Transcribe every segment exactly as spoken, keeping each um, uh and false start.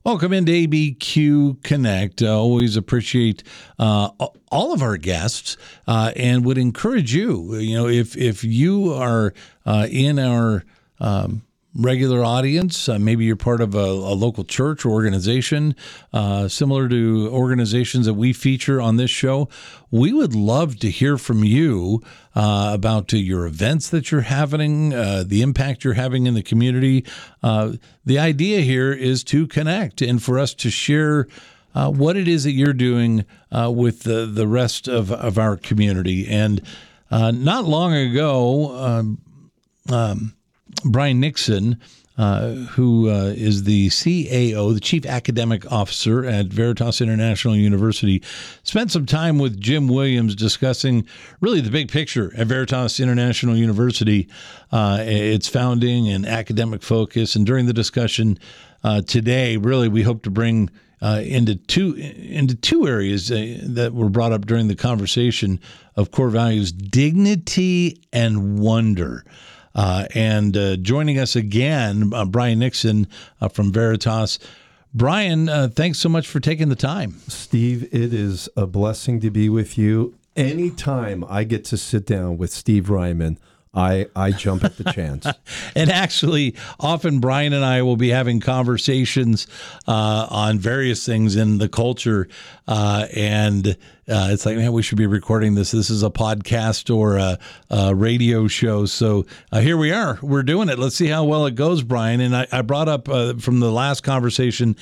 Welcome into A B Q Connect. Uh, always appreciate uh, all of our guests uh, and would encourage you, you know, if if you are uh, in our um, regular audience, uh, maybe you're part of a, a local church or organization, uh, similar to organizations that we feature on this show, we would love to hear from you uh, about uh, your events that you're having, uh, the impact you're having in the community. Uh, the idea here is to connect and for us to share uh, what it is that you're doing uh, with the, the rest of, of our community. And uh, not long ago, um, um, Brian Nixon, uh, who uh, is the C A O, the Chief Academic Officer at Veritas International University, spent some time with Jim Williams discussing really the big picture at Veritas International University, uh, its founding and academic focus. And during the discussion uh, today, really, we hope to bring uh, into two into two areas uh, that were brought up during the conversation of core values: dignity and wonder. Uh, and uh, joining us again, uh, Brian Nixon uh, from Veritas. Brian, uh, thanks so much for taking the time. Steve, it is a blessing to be with you. Anytime I get to sit down with Steve Ryman, I, I jump at the chance. And actually, often Brian and I will be having conversations uh, on various things in the culture. Uh, and uh, it's like, man, we should be recording this. This is a podcast or a, a radio show. So uh, here we are. We're doing it. Let's see how well it goes, Brian. And I, I brought up uh, from the last conversation,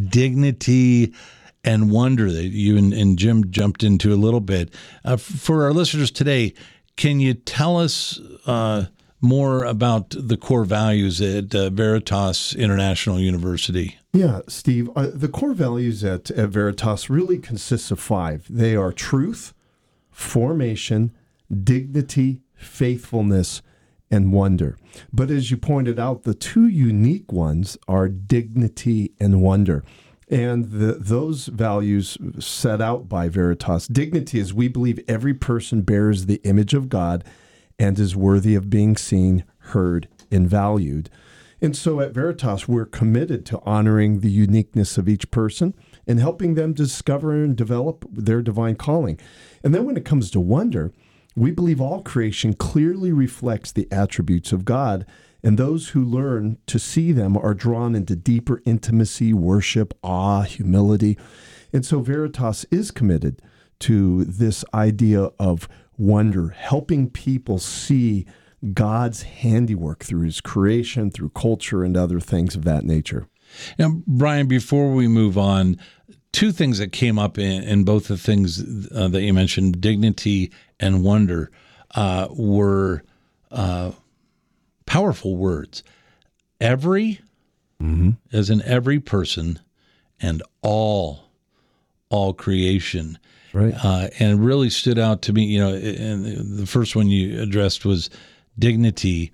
dignity and wonder that you and, and Jim jumped into a little bit. Uh, for our listeners today, can you tell us uh, more about the core values at uh, Veritas International University? Yeah, Steve, uh, the core values at, at Veritas really consists of five. They are truth, formation, dignity, faithfulness, and wonder. But as you pointed out, the two unique ones are dignity and wonder. And the, those values set out by Veritas. Dignity is we believe every person bears the image of God and is worthy of being seen, heard, and valued. And so at Veritas, we're committed to honoring the uniqueness of each person and helping them discover and develop their divine calling. And then when it comes to wonder, we believe all creation clearly reflects the attributes of God, and those who learn to see them are drawn into deeper intimacy, worship, awe, humility. And so Veritas is committed to this idea of wonder, helping people see God's handiwork through his creation, through culture, and other things of that nature. Now, Brian, before we move on, two things that came up in, in both the things uh, that you mentioned, dignity and wonder, uh, were uh, powerful words. Every, mm-hmm. as in every person, and all, all creation. Right. Uh, and it really stood out to me, you know, and the first one you addressed was dignity.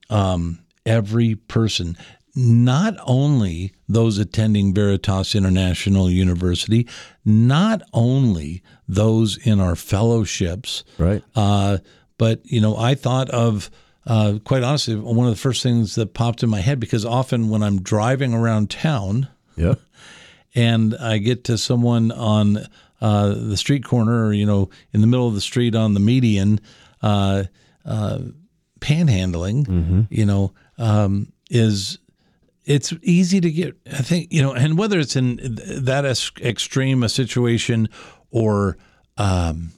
Um, every person, not only those attending Veritas International University, not only those in our fellowships, right? Uh, but, you know, I thought of, uh, quite honestly, one of the first things that popped in my head, because often when I'm driving around town, yeah, and I get to someone on uh, the street corner, or, you know, in the middle of the street on the median, uh, uh, panhandling, mm-hmm. you know, um, is it's easy to get, I think, you know, and whether it's in that es- extreme a situation or um,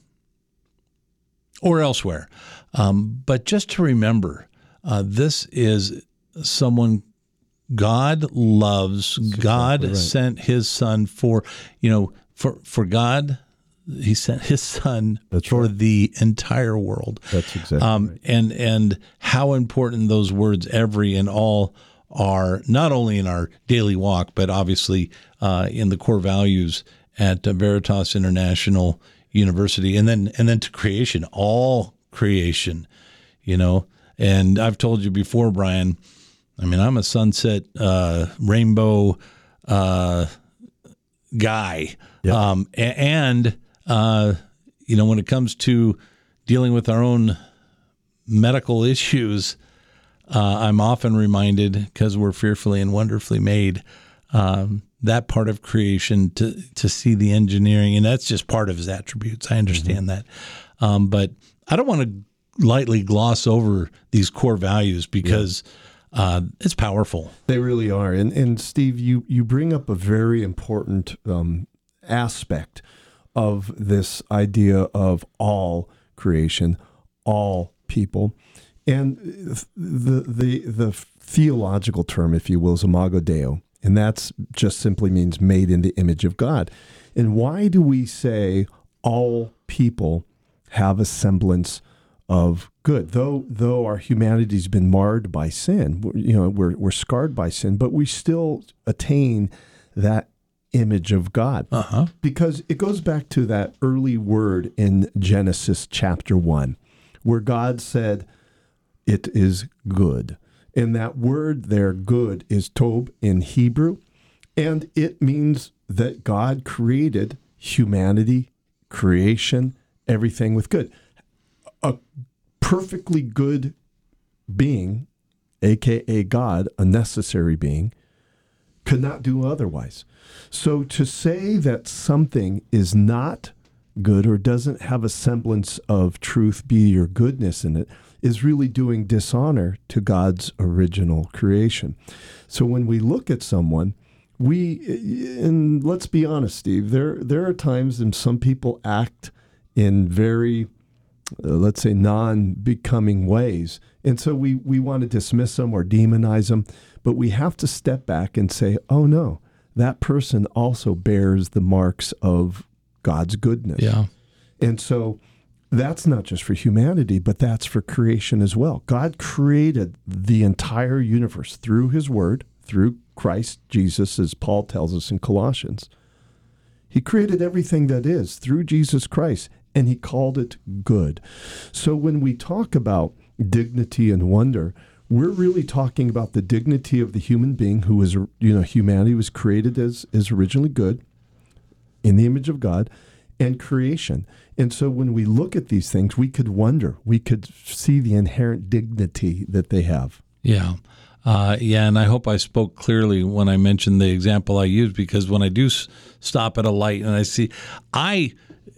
or elsewhere, um, but just to remember, uh, this is someone God loves. Exactly God right. sent his son for, you know, for, for God, he sent his son That's for right. the entire world. That's exactly um, right. And, and how important those words, every and all, are not only in our daily walk, but obviously uh, in the core values at uh, Veritas International University, and then and then to creation, all creation, you know. And I've told you before, Brian, I mean, I'm a sunset uh, rainbow uh, guy, yep. um, and uh, you know, when it comes to dealing with our own medical issues, uh, I'm often reminded, because we're fearfully and wonderfully made, um, that part of creation to to see the engineering, and that's just part of his attributes. I understand mm-hmm. that, um, but I don't want to lightly gloss over these core values because yeah. uh, it's powerful. They really are. And and Steve, you you bring up a very important um, aspect of this idea of all creation, all people, and the the the theological term, if you will, is imago Dei, and that's just simply means made in the image of God. And why do we say all people have a semblance of good? Though though our humanity's been marred by sin, you know, we're we're scarred by sin, but we still attain that image of God. Uh-huh. Because it goes back to that early word in Genesis chapter one, where God said, "It is good." And that word there, good, is tob in Hebrew, and it means that God created humanity, creation, everything with good. A perfectly good being, a k a. God, a necessary being, could not do otherwise. So to say that something is not good or doesn't have a semblance of truth, beauty, or goodness in it is really doing dishonor to God's original creation. So when we look at someone, we, and let's be honest, Steve, there there are times when some people act in very, uh, let's say, non-becoming ways. And so we, we want to dismiss them or demonize them, but we have to step back and say, oh no, that person also bears the marks of God's goodness. Yeah. And so that's not just for humanity, but that's for creation as well. God created the entire universe through his word, through Christ Jesus, as Paul tells us in Colossians. He created everything that is through Jesus Christ, and he called it good. So when we talk about dignity and wonder, we're really talking about the dignity of the human being who was, you know, humanity was created as, as originally good in the image of God, and creation. And so when we look at these things, we could wonder, we could see the inherent dignity that they have. Yeah. Uh, yeah, and I hope I spoke clearly when I mentioned the example I used, because when I do s- stop at a light and I see, I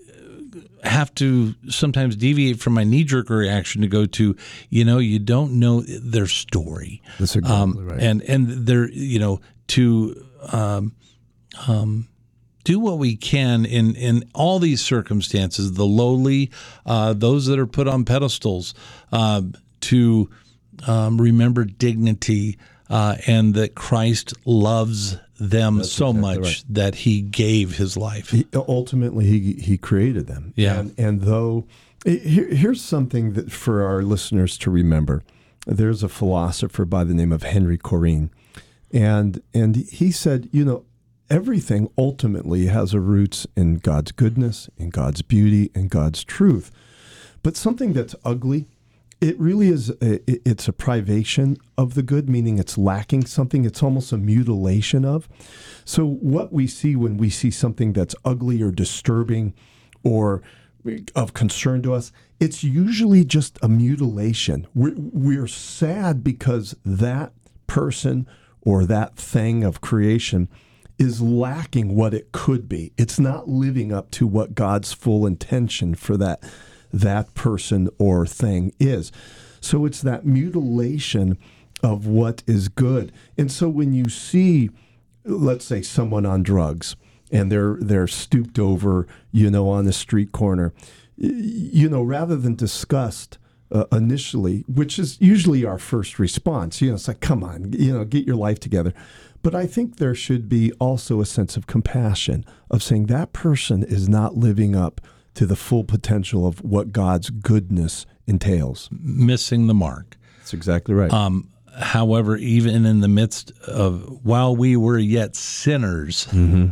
have to sometimes deviate from my knee-jerk reaction to go to, you know, you don't know their story. That's exactly um, right. And, and they're, you know, to... Um, um, do what we can in, in all these circumstances, the lowly, uh, those that are put on pedestals, uh, to um, remember dignity uh, and that Christ loves them That's so exactly much right. that he gave his life. He, ultimately, he he created them. Yeah. And, and though, here, here's something that for our listeners to remember. There's a philosopher by the name of Henry Corinne, and and he said, you know, everything ultimately has a roots in God's goodness, in God's beauty, and God's truth. But something that's ugly, it really is, a, it's a privation of the good, meaning it's lacking something. It's almost a mutilation of. So what we see when we see something that's ugly or disturbing or of concern to us, it's usually just a mutilation. We're, we're sad because that person or that thing of creation is lacking what it could be. It's not living up to what God's full intention for that that person or thing is. So it's that mutilation of what is good. And so when you see, let's say, someone on drugs and they're they're stooped over, you know, on the street corner, you know, rather than disgust uh, initially, which is usually our first response, you know, it's like, come on, you know, get your life together. But I think there should be also a sense of compassion of saying that person is not living up to the full potential of what God's goodness entails. Missing the mark. That's exactly right. Um, however, even in the midst of, while we were yet sinners, mm-hmm.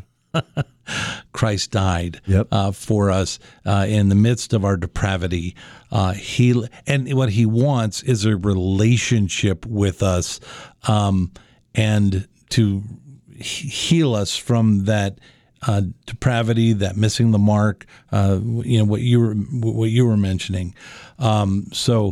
Christ died yep. uh, for us uh, in the midst of our depravity. Uh, he and what he wants is a relationship with us, um, and to heal us from that uh, depravity, that missing the mark. Uh, you know what you were what you were mentioning. Um, so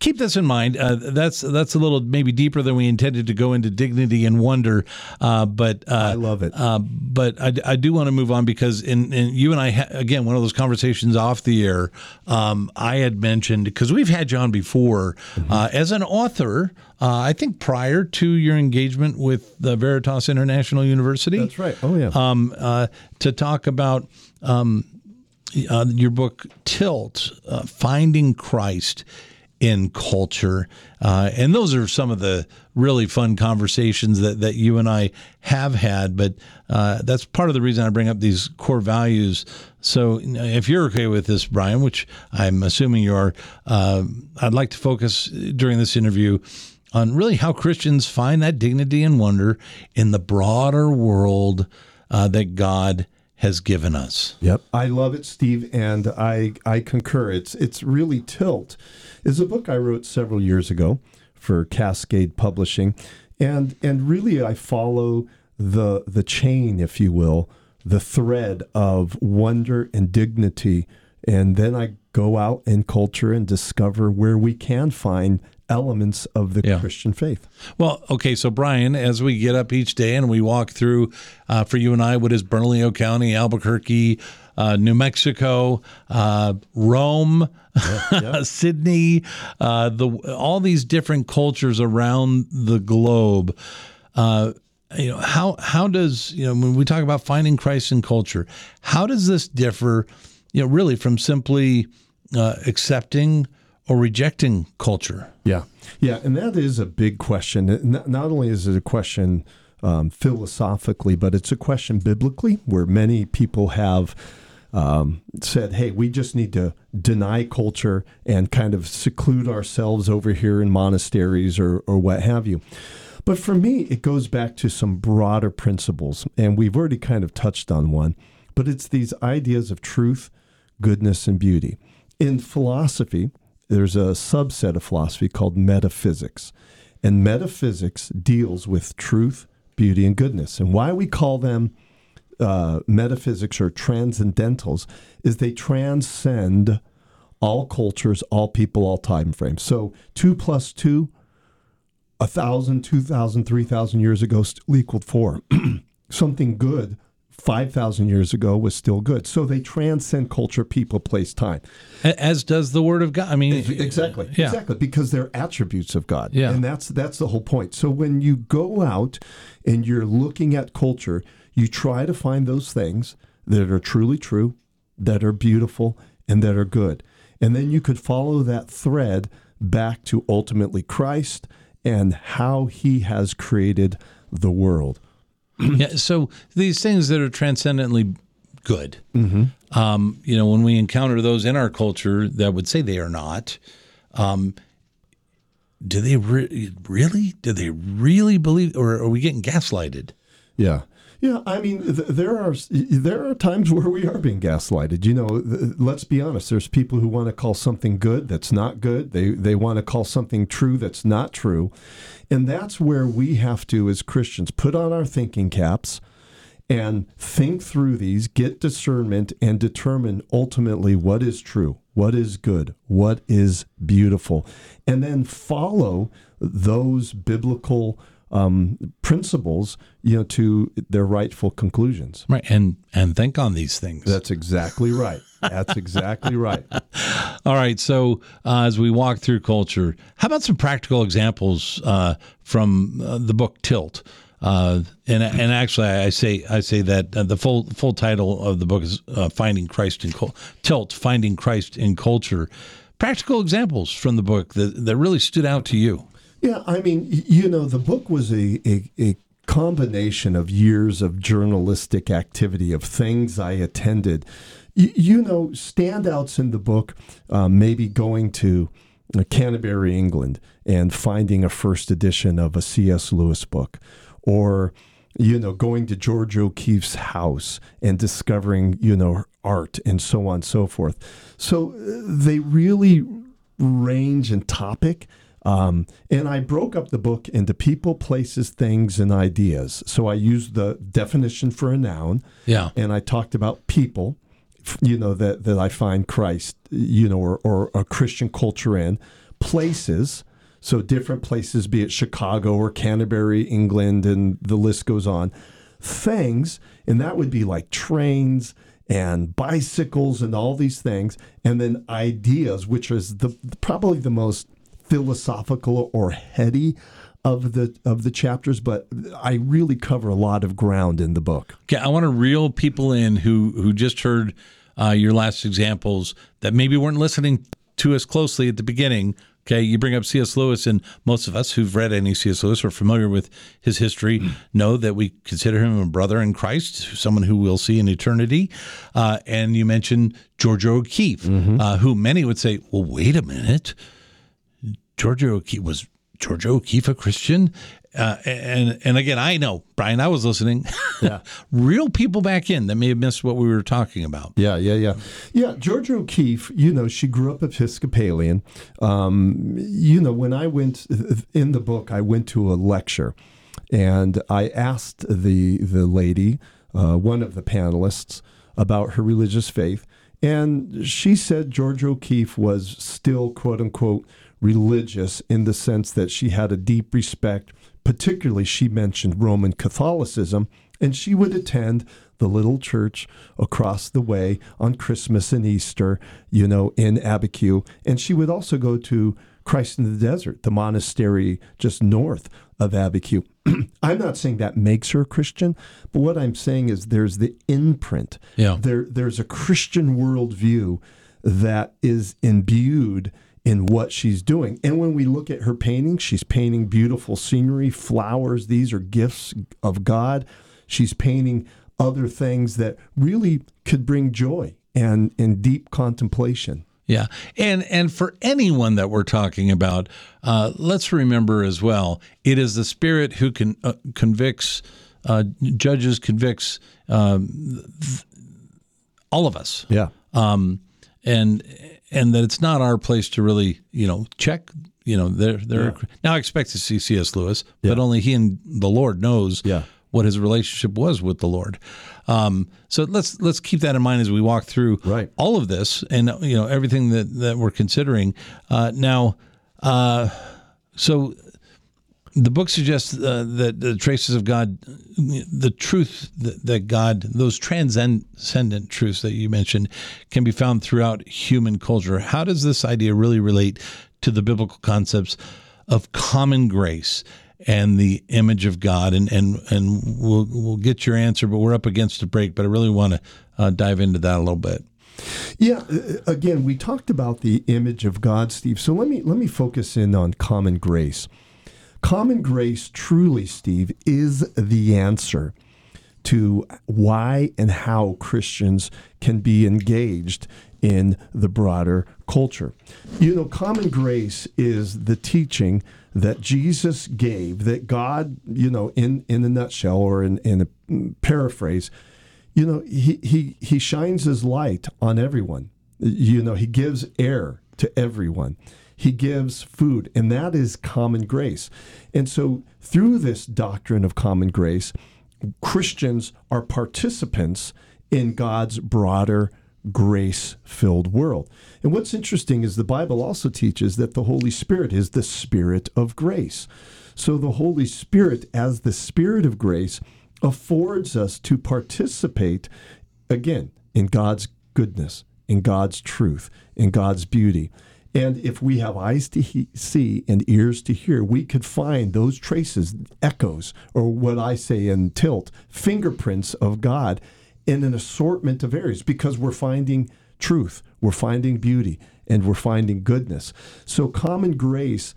keep this in mind. Uh, that's that's a little maybe deeper than we intended to go into dignity and wonder. Uh, but uh, I love it. Uh, but I, I do want to move on because in, in you and I ha- again one of those conversations off the air. Um, I had mentioned because we've had you on before mm-hmm. uh, as an author. Uh, I think prior to your engagement with the Veritas International University. That's right. Oh yeah. Um, uh, to talk about. Um, Uh, your book, Tilt, uh, Finding Christ in Culture. Uh, and those are some of the really fun conversations that, that you and I have had. But uh, that's part of the reason I bring up these core values. So if you're okay with this, Brian, which I'm assuming you are, uh, I'd like to focus during this interview on really how Christians find that dignity and wonder in the broader world uh, that God has given us. Yep, I love it, Steve, and I I concur. It's it's really Tilt is a book I wrote several years ago for Cascade Publishing, and and really I follow the the chain, if you will, the thread of wonder and dignity, and then I go out in culture and discover where we can find elements of the yeah. Christian faith. Well, okay, so Brian, as we get up each day and we walk through, uh, for you and I, what is Bernalillo County, Albuquerque, uh, New Mexico, uh, Rome, yeah, yeah. Sydney, uh, the all these different cultures around the globe. Uh, you know, how how does you know when we talk about finding Christ in culture, how does this differ? You know, really from simply uh, accepting or rejecting culture? Yeah. Yeah. And that is a big question. Not only is it a question um, philosophically, but it's a question biblically, where many people have um, said, hey, we just need to deny culture and kind of seclude ourselves over here in monasteries or, or what have you. But for me, it goes back to some broader principles. And we've already kind of touched on one, but it's these ideas of truth, goodness, and beauty. In philosophy, there's a subset of philosophy called metaphysics. And metaphysics deals with truth, beauty, and goodness. And why we call them uh, metaphysics or transcendentals is they transcend all cultures, all people, all time frames. So two plus two, a thousand, two thousand, three thousand years ago still equaled four. Something good five thousand years ago was still good. So they transcend culture, people, place, time. As does the Word of God. I mean, exactly, yeah. exactly, because they're attributes of God. Yeah. And that's that's the whole point. So when you go out and you're looking at culture, you try to find those things that are truly true, that are beautiful, and that are good. And then you could follow that thread back to ultimately Christ and how he has created the world. Yeah, so these things that are transcendently good, mm-hmm. um, you know, when we encounter those in our culture that would say they are not, um, do they re- really? Do they really believe, or are we getting gaslighted? Yeah. Yeah, I mean, th- there are there are times where we are being gaslighted. You know, th- let's be honest. There's people who want to call something good that's not good. They they want to call something true that's not true. And that's where we have to, as Christians, put on our thinking caps and think through these, get discernment, and determine ultimately what is true, what is good, what is beautiful, and then follow those biblical Um, principles, you know, to their rightful conclusions. Right, and and think on these things. That's exactly right. That's exactly right. All right, so uh, as we walk through culture, how about some practical examples uh, from uh, the book Tilt? Uh, and and actually, I say I say that uh, the full full title of the book is uh, "Finding Christ in Cul- Tilt: Finding Christ in Culture." Practical examples from the book that that really stood out to you. Yeah, I mean, you know, the book was a, a, a combination of years of journalistic activity, of things I attended. You, you know, standouts in the book, um, maybe going to Canterbury, England, and finding a first edition of a C S Lewis book, or, you know, going to George O'Keeffe's house and discovering, you know, art and so on and so forth. So they really range in topic. Um, and I broke up the book into people, places, things, and ideas. So I used the definition for a noun. Yeah. And I talked about people, you know, that, that I find Christ, you know, or, or a Christian culture in. places. So different places, be it Chicago or Canterbury, England, and the list goes on. Things, and that would be like trains and bicycles and all these things. And then ideas, which is the probably the most philosophical or heady of the of the chapters, but I really cover a lot of ground in the book. Okay, I want to reel people in who who just heard uh, your last examples that maybe weren't listening to us closely at the beginning. Okay, you bring up C S. Lewis, and most of us who've read any C S. Lewis or familiar with his history mm-hmm. know that we consider him a brother in Christ, someone who we'll see in eternity. Uh, and you mentioned Georgia O'Keeffe, mm-hmm. uh, who many would say, well, wait a minute. Georgia O'Keeffe, was Georgia O'Keeffe a Christian? Uh, and and again, I know, Brian, I was listening. Yeah. Real people back in that may have missed what we were talking about. Yeah, yeah, yeah. Yeah, Georgia O'Keeffe, you know, she grew up Episcopalian. Um, you know, when I went, in the book, I went to a lecture, and I asked the, the lady, uh, one of the panelists, about her religious faith, and she said Georgia O'Keeffe was still, quote unquote, religious in the sense that she had a deep respect. Particularly, she mentioned Roman Catholicism, and she would attend the little church across the way on Christmas and Easter, you know, in Abiquiu. And she would also go to Christ in the Desert, the monastery just north of Abiquiu. I'm not saying that makes her a Christian, but what I'm saying is there's the imprint. Yeah. There, there's a Christian worldview that is imbued in what she's doing. And when we look at her paintings, she's painting beautiful scenery, flowers. These are gifts of God. She's painting other things that really could bring joy and, and deep contemplation. Yeah. And and for anyone that we're talking about, uh, let's remember as well, it is the Spirit who can uh, convicts, uh, judges, convicts um, all of us. Yeah. Um, and and that it's not our place to really, you know, check, you know, they're, they're yeah. now I expect to see C S. Lewis, yeah. but only he and the Lord knows yeah. what his relationship was with the Lord. Um, so let's let's keep that in mind as we walk through right. all of this and, you know, everything that, that we're considering. Uh, now, uh, so the book suggests uh, that the traces of God, the truth that, that God, those transcendent truths that you mentioned, can be found throughout human culture. How does this idea really relate to the biblical concepts of common grace and the image of God? And and and we'll we'll get your answer, but we're up against a break. But I really want to uh, dive into that a little bit. Yeah. Again, we talked about the image of God, Steve. So let me let me focus in on common grace. Common grace, truly, Steve, is the answer to why and how Christians can be engaged in the broader culture. You know, common grace is the teaching that Jesus gave, that God, you know, in, in a nutshell or in, in a paraphrase, you know, he, he, he shines his light on everyone. You know, he gives air to everyone. He gives food, and that is common grace. And so through this doctrine of common grace, Christians are participants in God's broader grace-filled world. And what's interesting is the Bible also teaches that the Holy Spirit is the Spirit of grace. So the Holy Spirit, as the Spirit of grace, affords us to participate, again, in God's goodness, in God's truth, in God's beauty. And if we have eyes to he- see and ears to hear, we could find those traces, echoes, or what I say in Tilt, fingerprints of God in an assortment of areas, because we're finding truth, we're finding beauty, and we're finding goodness. So common grace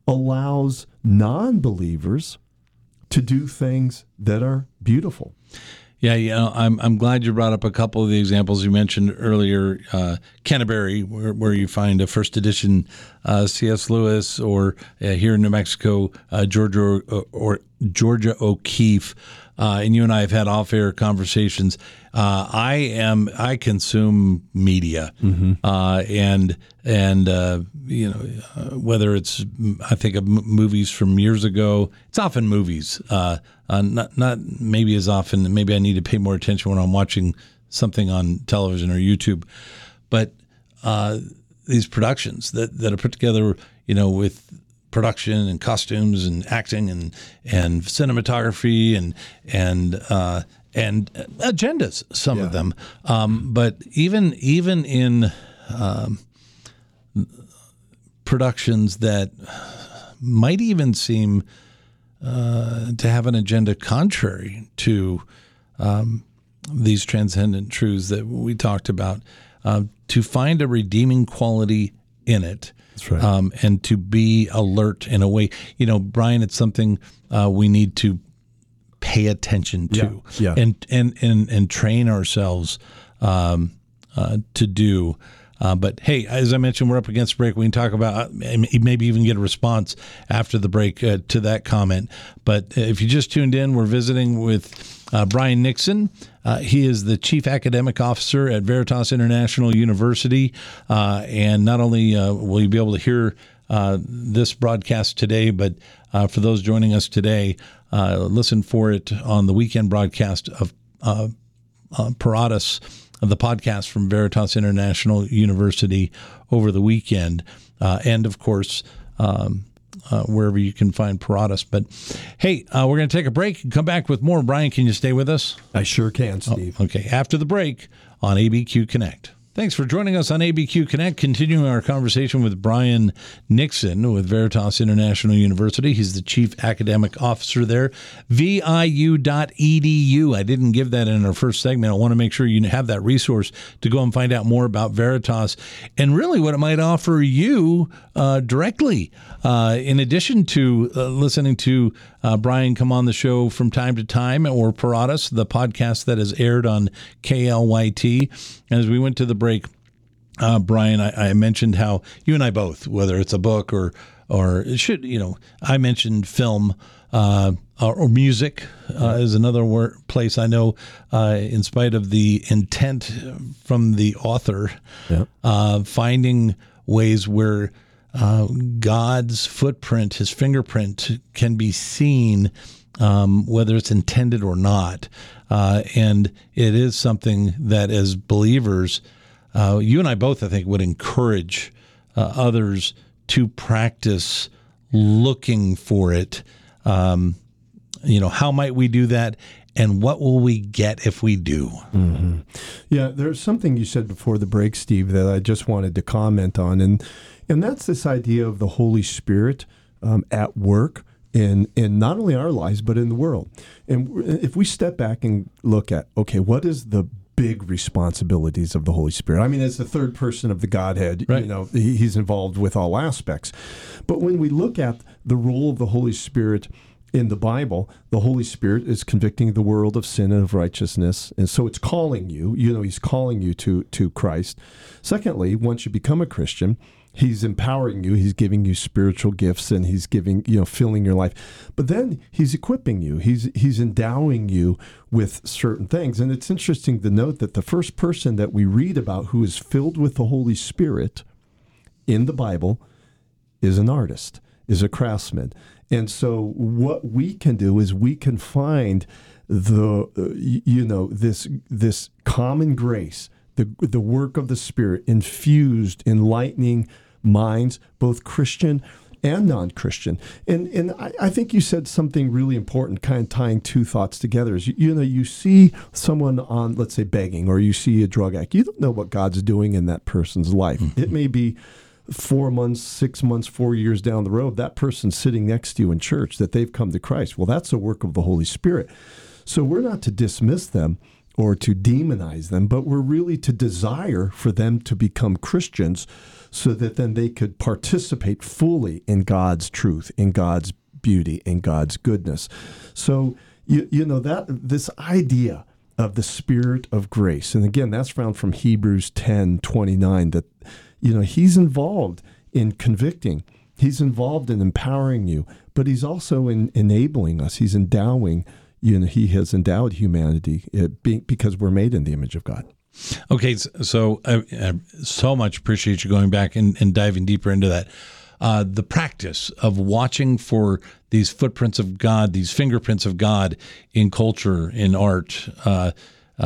allows non-believers to do things that are beautiful. Yeah, you know, I'm I'm glad you brought up a couple of the examples you mentioned earlier. Uh, Canterbury, where, where you find a first edition uh, C S. Lewis, or uh, here in New Mexico, uh, Georgia or, or Georgia O'Keeffe. Uh, and you and I have had off-air conversations. Uh, I am I consume media, mm-hmm. uh, and and uh, you know uh, whether it's I think of m- movies from years ago. It's often movies, uh, uh, not not maybe as often. Maybe I need to pay more attention when I'm watching something on television or YouTube, but uh, these productions that, that are put together, you know, with production and costumes and acting and and cinematography and and uh, and agendas, some Yeah. of them. Um, but even even in um, productions that might even seem uh, to have an agenda contrary to um, these transcendent truths that we talked about, uh, to find a redeeming quality in it. That's right. Um, and to be alert in a way, you know, Brian, it's something uh, we need to pay attention to, Yeah, yeah. and and and and train ourselves um, uh, to do. Uh, but hey, as I mentioned, we're up against the break. We can talk about uh, maybe even get a response after the break uh, to that comment. But if you just tuned in, we're visiting with uh, Brian Nixon. Uh, he is the Chief Academic Officer at Veritas International University. Uh, and not only uh, will you be able to hear uh, this broadcast today, but uh, for those joining us today, uh, listen for it on the weekend broadcast of uh, uh, Paratus, of the podcast from Veritas International University over the weekend. Uh, and, of course, um, uh, wherever you can find Paratus. But, hey, uh, we're going to take a break and come back with more. Brian, can you stay with us? I sure can, Steve. Oh, okay, after the break on A B Q Connect. Thanks for joining us on A B Q Connect, continuing our conversation with Brian Nixon with Veritas International University. He's the Chief Academic Officer there, V I U dot E D U. I didn't give that in our first segment. I want to make sure you have that resource to go and find out more about Veritas and really what it might offer you uh, directly. Uh, in addition to uh, listening to uh, Brian come on the show from time to time, or Paratus, the podcast that is aired on K L Y T. As we went to the break, uh, Brian, I, I mentioned how you and I both, whether it's a book or or it should, you know, I mentioned film uh, or, or music uh, is another word, place I know, uh, in spite of the intent from the author, Yeah. uh, finding ways where uh, God's footprint, his fingerprint, can be seen, um, whether it's intended or not. Uh, and it is something that, as believers, uh, you and I both, I think, would encourage uh, others to practice looking for it. Um, you know, how might we do that? And what will we get if we do? Mm-hmm. Yeah, there's something you said before the break, Steve, that I just wanted to comment on. And and that's this idea of the Holy Spirit um, at work in in not only our lives, but in the world. And if we step back and look at, okay, what is the big responsibilities of the Holy Spirit? I mean, as the third person of the Godhead, right. you know, he, he's involved with all aspects. But when we look at the role of the Holy Spirit in the Bible, the Holy Spirit is convicting the world of sin and of righteousness. And so it's calling you, you know, he's calling you to, to Christ. Secondly, once you become a Christian, he's empowering you, he's giving you spiritual gifts, and he's giving, you know, filling your life. But then he's equipping you, he's he's endowing you with certain things. And it's interesting to note that the first person that we read about who is filled with the Holy Spirit in the Bible is an artist, is a craftsman. And so what we can do is we can find the, uh, you know, this this common grace, the the work of the Spirit infused, enlightening minds, both Christian and non-Christian. And and I, I think you said something really important, kind of tying two thoughts together. Is you, you know, you see someone on, let's say, begging, or you see a drug addict. You don't know what God's doing in that person's life. Mm-hmm. It may be four months, six months, four years down the road, that person's sitting next to you in church, that they've come to Christ. Well, that's a work of the Holy Spirit. So we're not to dismiss them or to demonize them, but we're really to desire for them to become Christians so that then they could participate fully in God's truth, in God's beauty, in God's goodness. So, you, you know, that this idea of the Spirit of grace, and again, that's found from Hebrews ten twenty-nine, that you know, he's involved in convicting. He's involved in empowering you, but he's also in enabling us. He's endowing, you know, he has endowed humanity it being, because we're made in the image of God. Okay, so I, I so much appreciate you going back and, and diving deeper into that. Uh, the practice of watching for these footprints of God, these fingerprints of God in culture, in art, uh, uh,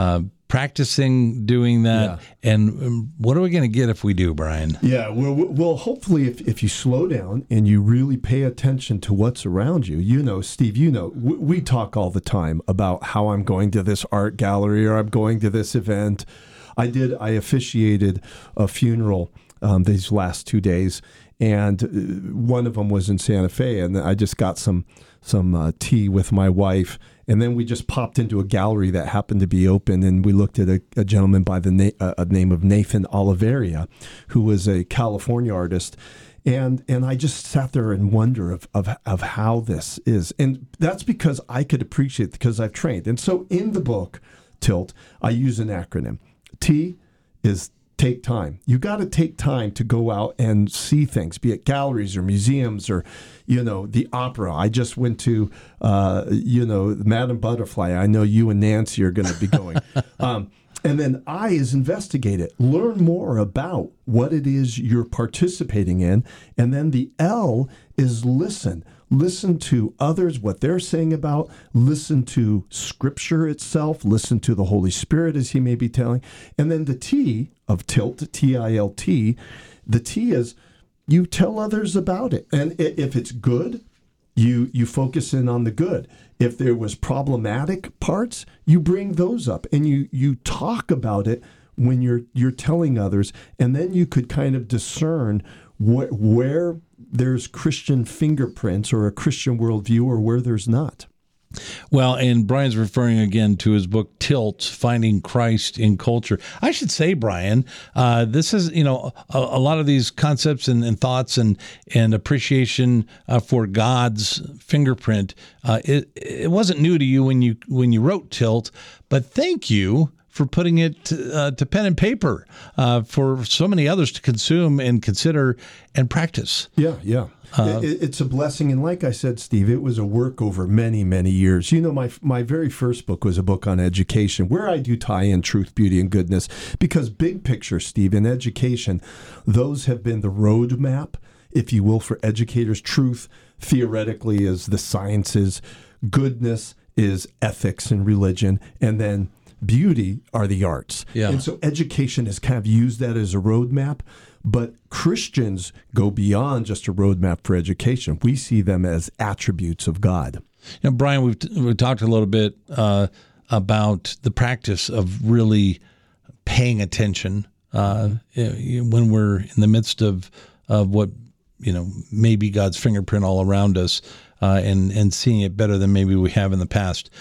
practicing doing that. Yeah. And um, what are we going to get if we do, Brian? Yeah, well, well hopefully if, if you slow down and you really pay attention to what's around you, you know, Steve, you know, we, we talk all the time about how I'm going to this art gallery or I'm going to this event. I did, I officiated a funeral um, these last two days, and one of them was in Santa Fe, and I just got some some uh, tea with my wife, and then we just popped into a gallery that happened to be open, and we looked at a, a gentleman by the na- uh, name of Nathan Oliveria, who was a California artist, and and I just sat there in wonder of, of of how this is, and that's because I could appreciate it because I've trained, and so in the book, Tilt, I use an acronym. T is take time. You got to take time to go out and see things, be it galleries or museums or, you know, the opera. I just went to, uh, you know, Madame Butterfly. I know you and Nancy are going to be going. um, and then I is investigate it, learn more about what it is you're participating in. And then the L is listen. Listen to others, what they're saying about, listen to Scripture itself, listen to the Holy Spirit as he may be telling. And then the T of Tilt, T I L T, the T is you tell others about it. And if it's good, you you focus in on the good. If there was problematic parts, you bring those up and you you talk about it when you're you're telling others. And then you could kind of discern wh- where there's Christian fingerprints or a Christian worldview or where there's not. Well, and Brian's referring again to his book, Tilt, Finding Christ in Culture. I should say, Brian, uh, this is, you know, a, a lot of these concepts and, and thoughts and, and appreciation uh, for God's fingerprint. Uh, it, it wasn't new to you when you when you wrote Tilt, but thank you for putting it to, uh, to pen and paper uh, for so many others to consume and consider and practice. Yeah, yeah. Uh, it, it's a blessing. And like I said, Steve, it was a work over many, many years. You know, my my very first book was a book on education where I do tie in truth, beauty, and goodness because big picture, Steve, in education, those have been the roadmap, if you will, for educators. Truth, theoretically, is the sciences. Goodness is ethics and religion. And then beauty are the arts. Yeah. And so education has kind of used that as a roadmap, but Christians go beyond just a roadmap for education. We see them as attributes of God. You know, Brian, we've, we've talked a little bit uh, about the practice of really paying attention uh, when we're in the midst of, of what, you know, maybe God's fingerprint all around us uh, and, and seeing it better than maybe we have in the past.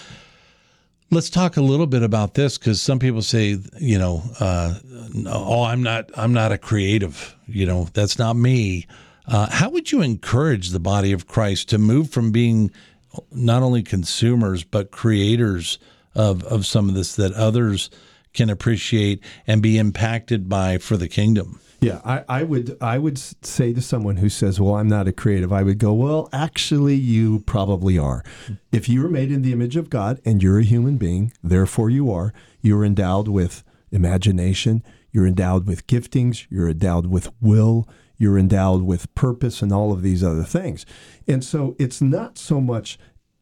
Let's talk a little bit about this because some people say, you know, uh, oh, I'm not, I'm not a creative. You know, that's not me. Uh, how would you encourage the body of Christ to move from being not only consumers but creators of of some of this that others can appreciate and be impacted by for the kingdom? Yeah, I, I would I would say to someone who says, well, I'm not a creative, I would go, well, actually, you probably are. If you were made in the image of God and you're a human being, therefore you are, you're endowed with imagination, you're endowed with giftings, you're endowed with will, you're endowed with purpose and all of these other things. And so it's not so much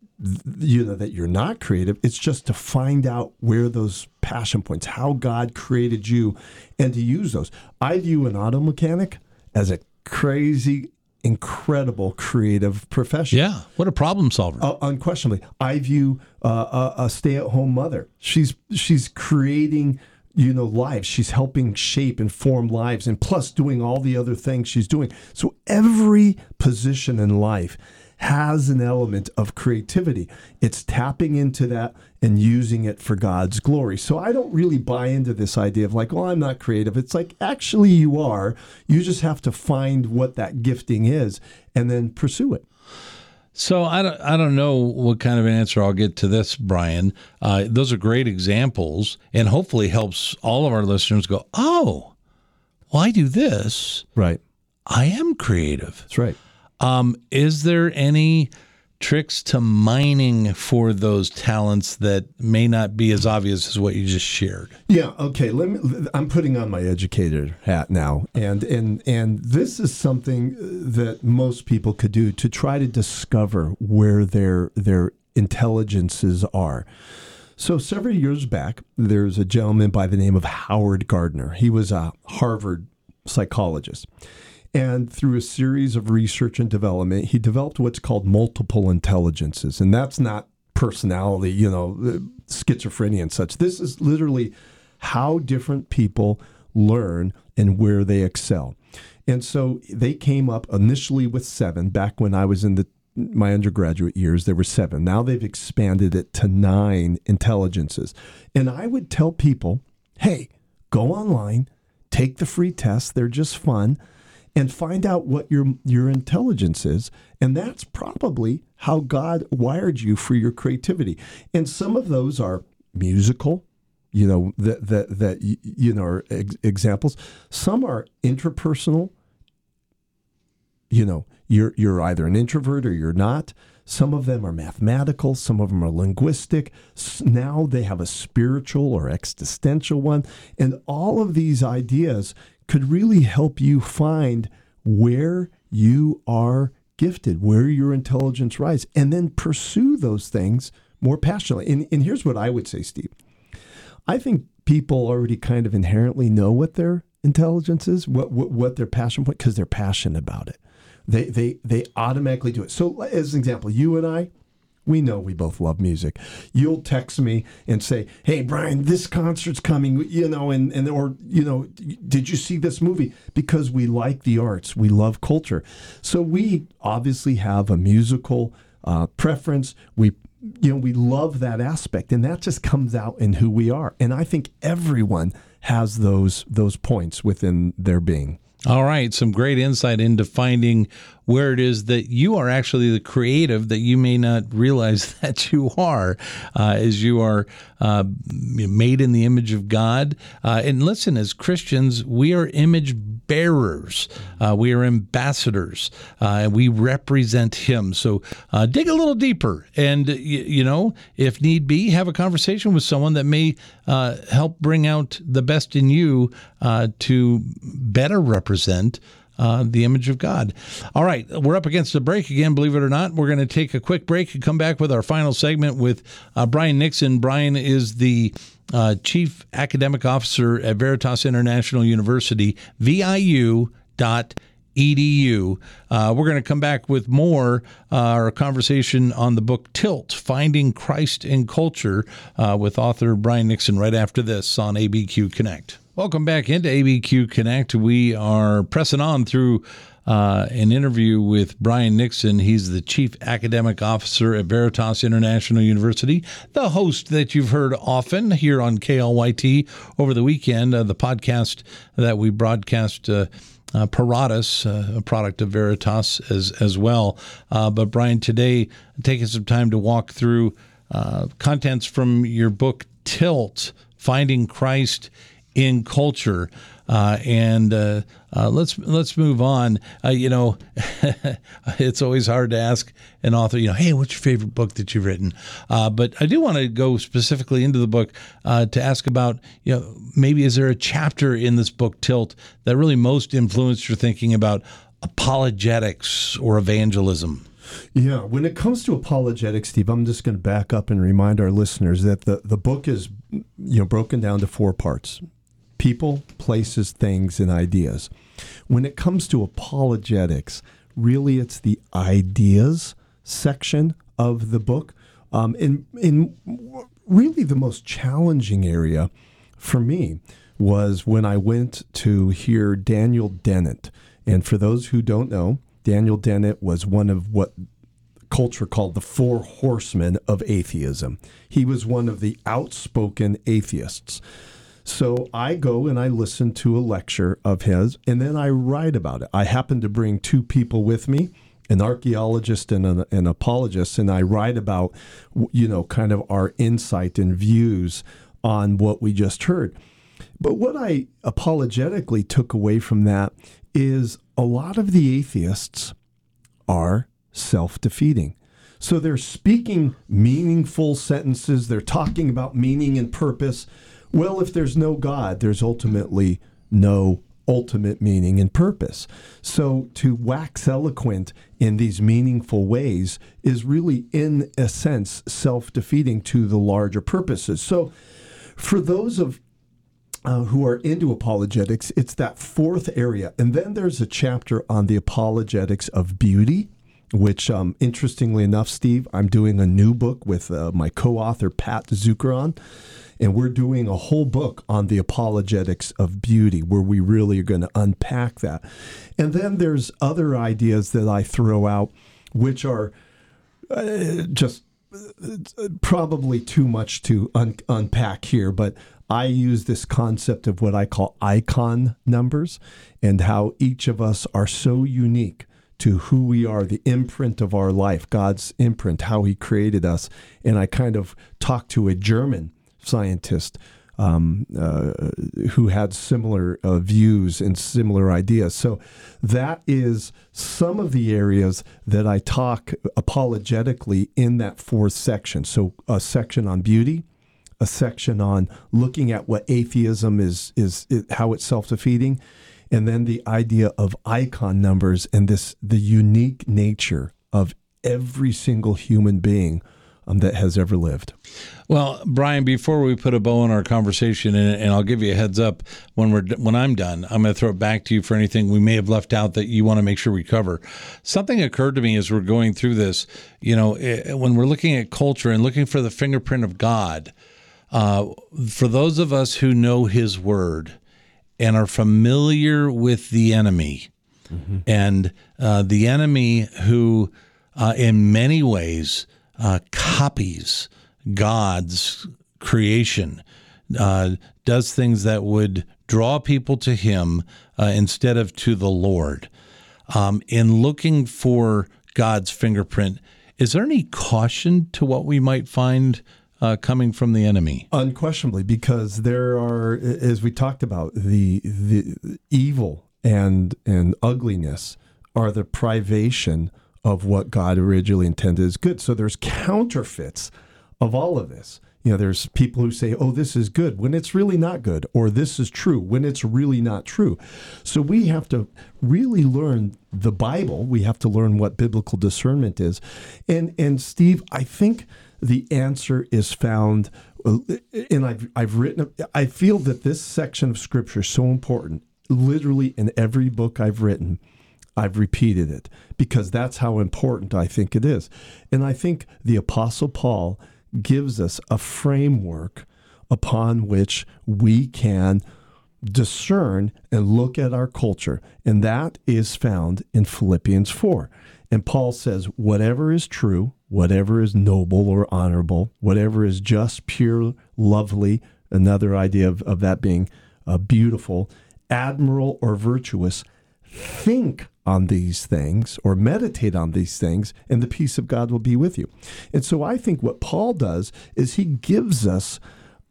you know that you're not creative, it's just to find out where those passion points, how God created you, and to use those. I view an auto mechanic as a crazy, incredible creative profession. Yeah, what a problem solver. Uh, unquestionably. I view uh, a, a stay-at-home mother. She's she's creating, you know, lives. She's helping shape and form lives, and plus doing all the other things she's doing. So every position in life has an element of creativity. It's tapping into that and using it for God's glory. So I don't really buy into this idea of like, well, I'm not creative. It's like, actually you are. You just have to find what that gifting is and then pursue it. So I don't, I don't know what kind of an answer I'll get to this, Brian. Uh, those are great examples and hopefully helps all of our listeners go, oh, well, I do this. Right. I am creative. That's right. Um, is there any tricks to mining for those talents that may not be as obvious as what you just shared? Yeah. Okay. Let me. I'm putting on my educator hat now, and and and this is something that most people could do to try to discover where their their intelligences are. So several years back, there's a gentleman by the name of Howard Gardner. He was a Harvard psychologist. And through a series of research and development, he developed what's called multiple intelligences. And that's not personality, you know, schizophrenia and such. This is literally how different people learn and where they excel. And so they came up initially with seven. Back when I was in the my undergraduate years, there were seven. Now they've expanded it to nine intelligences. And I would tell people, hey, go online, take the free tests. They're just fun. And find out what your your intelligence is. And that's probably how God wired you for your creativity. And some of those are musical, you know, that, that, that you know, are ex- examples. Some are interpersonal. You know, you're you're either an introvert or you're not. Some of them are mathematical. Some of them are linguistic. Now they have a spiritual or existential one. And all of these ideas could really help you find where you are gifted, where your intelligence rises, and then pursue those things more passionately. And, and here's what I would say, Steve. I think people already kind of inherently know what their intelligence is, what what, what their passion point, because they're passionate about it. They, they, they automatically do it. So as an example, you and I, we know we both love music. You'll text me and say, hey, Brian, this concert's coming, you know, and, and or, you know, did you see this movie? Because we like the arts. We love culture. So we obviously have a musical uh, preference. We, you know, we love that aspect, and that just comes out in who we are. And I think everyone has those those points within their being. All right, some great insight into finding where it is that you are actually the creative that you may not realize that you are, uh, as you are uh, made in the image of God. Uh, and listen, as Christians, we are image bearers. Uh, we are ambassadors. Uh, we represent Him. So uh, dig a little deeper and, you, you know, if need be, have a conversation with someone that may uh, help bring out the best in you uh, to better represent Uh, the image of God. All right, we're up against the break again, believe it or not. We're going to take a quick break and come back with our final segment with uh, Brian Nixon. Brian is the uh, Chief Academic Officer at Veritas International University, V I U dot E D U. Uh, we're going to come back with more uh, our conversation on the book Tilt, Finding Christ in Culture, uh, with author Brian Nixon right after this on A B Q Connect. Welcome back into A B Q Connect. We are pressing on through uh, an interview with Brian Nixon. He's the Chief Academic Officer at Veritas International University, the host that you've heard often here on K L Y T over the weekend, uh, the podcast that we broadcast uh, Uh, Paratus, uh, a product of Veritas as as well. Uh, but Brian, today, taking some time to walk through uh, contents from your book, Tilt, Finding Christ in Culture. Uh, and uh, uh, let's let's move on. Uh, you know, it's always hard to ask an author, you know, hey, what's your favorite book that you've written? Uh, but I do want to go specifically into the book uh, to ask about, you know, maybe is there a chapter in this book, Tilt, that really most influenced your thinking about apologetics or evangelism? Yeah, when it comes to apologetics, Steve, I'm just going to back up and remind our listeners that the, the book is, you know, broken down to four parts. People, places, things, and ideas. When it comes to apologetics, really it's the ideas section of the book. Um, and, and really the most challenging area for me was when I went to hear Daniel Dennett. And for those who don't know, Daniel Dennett was one of what culture called the four horsemen of atheism. He was one of the outspoken atheists. So I go and I listen to a lecture of his, and then I write about it. I happen to bring two people with me, an archaeologist and an, an apologist, and I write about, you know, kind of our insight and views on what we just heard. But what I apologetically took away from that is a lot of the atheists are self-defeating. So they're speaking meaningful sentences. They're talking about meaning and purpose. Well, if there's no God, there's ultimately no ultimate meaning and purpose. So to wax eloquent in these meaningful ways is really, in a sense, self-defeating to the larger purposes. So for those of uh, who are into apologetics, it's that fourth area. And then there's a chapter on the apologetics of beauty, which, um, interestingly enough, Steve, I'm doing a new book with uh, my co-author, Pat Zuckeron, and we're doing a whole book on the apologetics of beauty, where we really are going to unpack that. And then there's other ideas that I throw out, which are uh, just uh, probably too much to un- unpack here, but I use this concept of what I call icon numbers, and how each of us are so unique to who we are, the imprint of our life, God's imprint, how he created us. And I kind of talked to a German scientist um, uh, who had similar uh, views and similar ideas. So that is some of the areas that I talk apologetically in that fourth section. So a section on beauty, a section on looking at what atheism is, is, is how it's self-defeating, and then the idea of icon numbers and this the unique nature of every single human being um, that has ever lived. Well, Brian, before we put a bow on our conversation, and, and I'll give you a heads up when we're when I'm done, I'm going to throw it back to you for anything we may have left out that you want to make sure we cover. Something occurred to me as we're going through this. You know, when we're looking at culture and looking for the fingerprint of God, uh, for those of us who know His Word and are familiar with the enemy, mm-hmm. and uh, the enemy who, uh, in many ways, uh, copies God's creation, uh, does things that would draw people to him uh, instead of to the Lord. Um, in looking for God's fingerprint, is there any caution to what we might find Uh, coming from the enemy? Unquestionably, because there are, as we talked about, the the evil and and ugliness are the privation of what God originally intended as good. So there's counterfeits of all of this. You know, there's people who say, oh, this is good, when it's really not good, or this is true, when it's really not true. So we have to really learn the Bible. We have to learn what biblical discernment is. And, and Steve, I think the answer is found, and I've, I've written, I feel that this section of Scripture is so important. Literally in every book I've written, I've repeated it, because that's how important I think it is. And I think the Apostle Paul gives us a framework upon which we can discern and look at our culture. And that is found in Philippians four. And Paul says, whatever is true, whatever is noble or honorable, whatever is just, pure, lovely, another idea of, of that being uh, beautiful, admirable, or virtuous, think on these things or meditate on these things, and the peace of God will be with you. And so I think what Paul does is he gives us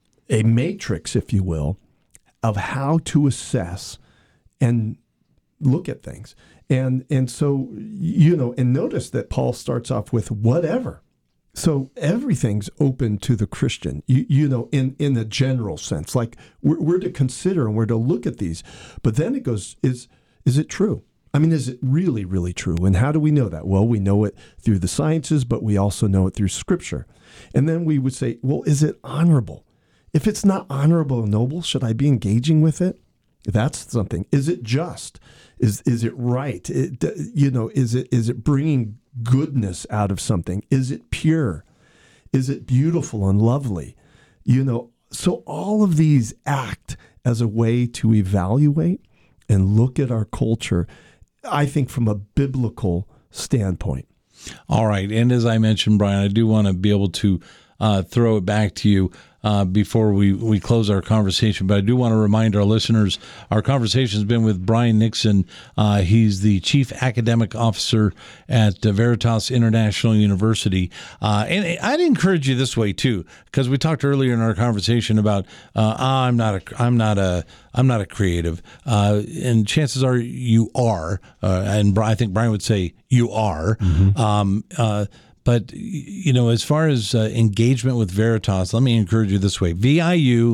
a matrix, if you will, of how to assess and look at things. And and so, you know, and notice that Paul starts off with whatever. So everything's open to the Christian, you, you know, in, in the general sense. Like we're, we're to consider and we're to look at these. But then it goes, is is it true? I mean, is it really, really true? And how do we know that? Well, we know it through the sciences, but we also know it through Scripture. And then we would say, well, is it honorable? If it's not honorable and noble, should I be engaging with it? That's something. Is it just? Is is it right? It, you know, is it is it bringing goodness out of something? Is it pure? Is it beautiful and lovely? You know, so all of these act as a way to evaluate and look at our culture, I think, from a biblical standpoint. All right. And as I mentioned, Brian, I do want to be able to uh, throw it back to you uh, before we, we close our conversation. But I do want to remind our listeners, our conversation has been with Brian Nixon. Uh, he's the Chief Academic Officer at uh, Veritas International University. Uh, and I'd encourage you this way, too, because we talked earlier in our conversation about uh, I'm not a, I'm not a, I'm not a creative. Uh, and chances are you are. Uh, and I think Brian would say you are. Mm-hmm. Um, uh, But, you know, as far as uh, engagement with Veritas, let me encourage you this way. V I U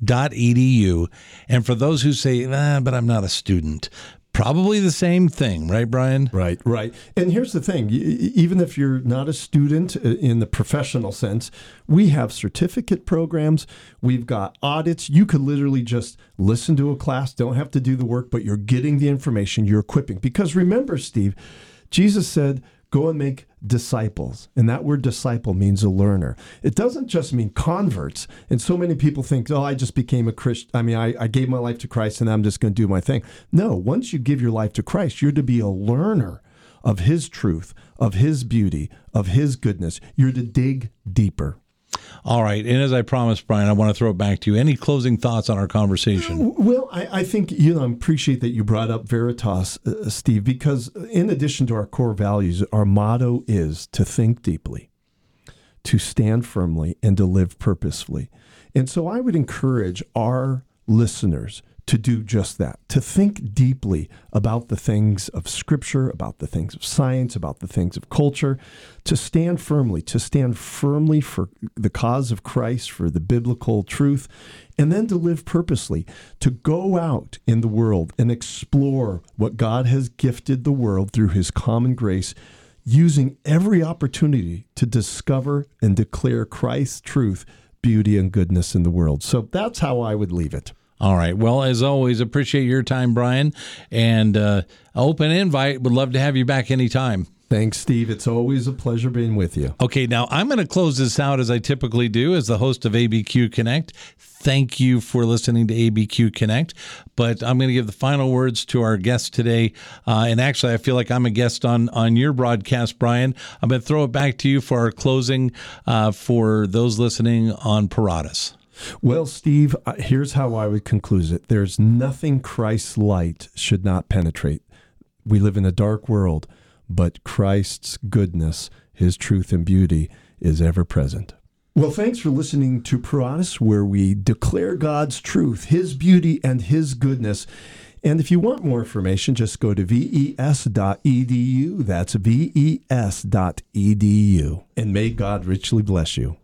dot e d u. And for those who say, ah, but I'm not a student, probably the same thing, right, Brian? Right, right. And here's the thing. Even if you're not a student in the professional sense, we have certificate programs. We've got audits. You could literally just listen to a class, don't have to do the work, but you're getting the information, you're equipping. Because remember, Steve, Jesus said, go and make disciples. And that word disciple means a learner. It doesn't just mean converts. And so many people think, oh, I just became a Christian. I mean, I, I gave my life to Christ and I'm just going to do my thing. No, once you give your life to Christ, you're to be a learner of his truth, of his beauty, of his goodness. You're to dig deeper. All right. And as I promised, Brian, I want to throw it back to you. Any closing thoughts on our conversation? Well, I, I think, you know, I appreciate that you brought up Veritas, uh, Steve, because in addition to our core values, our motto is to think deeply, to stand firmly, and to live purposefully. And so I would encourage our listeners to do just that, to think deeply about the things of Scripture, about the things of science, about the things of culture, to stand firmly, to stand firmly for the cause of Christ, for the biblical truth, and then to live purposely, to go out in the world and explore what God has gifted the world through his common grace, using every opportunity to discover and declare Christ's truth, beauty, and goodness in the world. So that's how I would leave it. All right. Well, as always, appreciate your time, Brian, and uh, open invite. Would love to have you back anytime. Thanks, Steve. It's always a pleasure being with you. Okay, now I'm going to close this out as I typically do as the host of A B Q Connect. Thank you for listening to A B Q Connect, but I'm going to give the final words to our guest today. Uh, and actually, I feel like I'm a guest on, on your broadcast, Brian. I'm going to throw it back to you for our closing uh, for those listening on Paratus. Well, Steve, here's how I would conclude it. There's nothing Christ's light should not penetrate. We live in a dark world, but Christ's goodness, his truth and beauty is ever present. Well, thanks for listening to Paratus, where we declare God's truth, his beauty, and his goodness. And if you want more information, just go to V E S dot E D U. That's V E S dot E D U. And may God richly bless you.